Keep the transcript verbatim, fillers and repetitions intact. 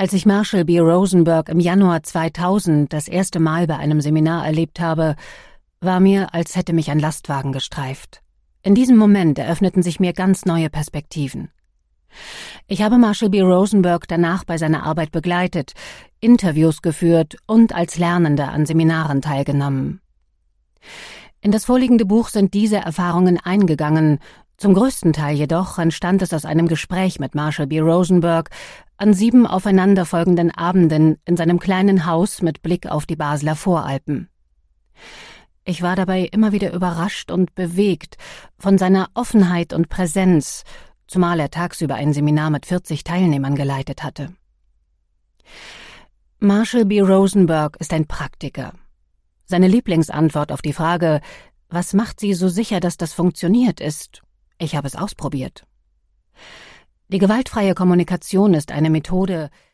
Als ich Marshall B. Rosenberg im Januar zweitausend das erste Mal bei einem Seminar erlebt habe, war mir, als hätte mich ein Lastwagen gestreift. In diesem Moment eröffneten sich mir ganz neue Perspektiven. Ich habe Marshall B. Rosenberg danach bei seiner Arbeit begleitet, Interviews geführt und als Lernende an Seminaren teilgenommen. In das vorliegende Buch sind diese Erfahrungen eingegangen. Zum größten Teil jedoch entstand es aus einem Gespräch mit Marshall B. Rosenberg an sieben aufeinanderfolgenden Abenden in seinem kleinen Haus mit Blick auf die Basler Voralpen. Ich war dabei immer wieder überrascht und bewegt von seiner Offenheit und Präsenz, zumal er tagsüber ein Seminar mit vierzig Teilnehmern geleitet hatte. Marshall B. Rosenberg ist ein Praktiker. Seine Lieblingsantwort auf die Frage, was macht Sie so sicher, dass das funktioniert, ist: Ich habe es ausprobiert. Die gewaltfreie Kommunikation ist eine Methode,